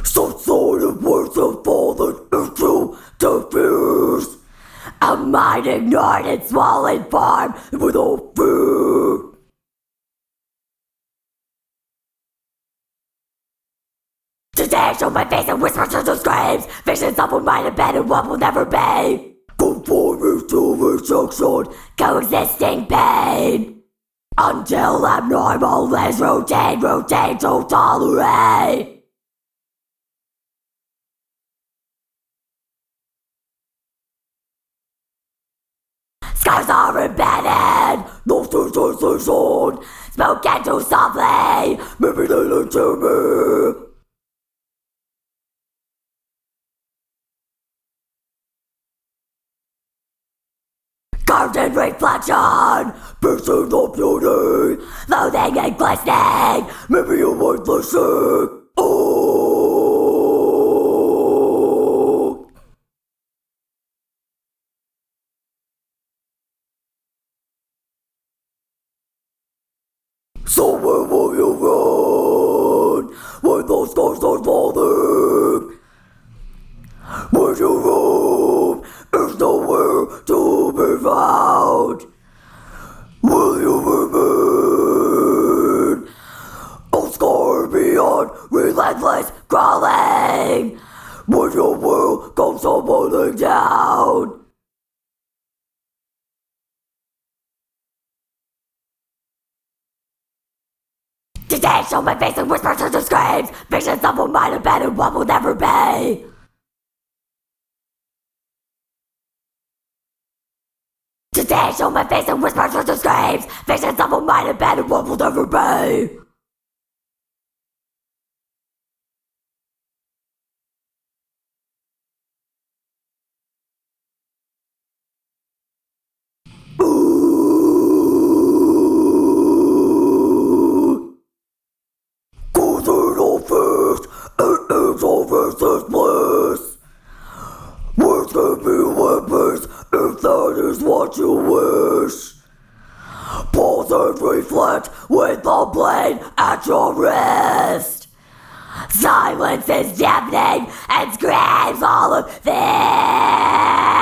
Some sort of words have fallen into disuse. A mind ignored and swallowed farm with no food. Today I show my face and whisper to the screams. Visions of what might have been and what will never be. Conforming to rejection, coexisting pain. Until abnormal is routine to tolerate. Scars are embedded, no sensation. Spoken too softly, maybe they listen to me. Carved in reflection, piercing the beauty, loathing and glistening, maybe you won't listen. Oh. So where will you run when those scars are falling? When your room is nowhere to be found, will you remain a scar beyond relentless crawling when your world comes tumbling down? Today show my face and whisper to the screams. Visions of what might have been and what will never be. Today show my face and whisper to the screams. Visions of what might have been and what will never be. Versus bliss. Words can be weapons if that is what you wish. Pause and reflect with the blade at your wrist. Silence is deafening and screams all of this.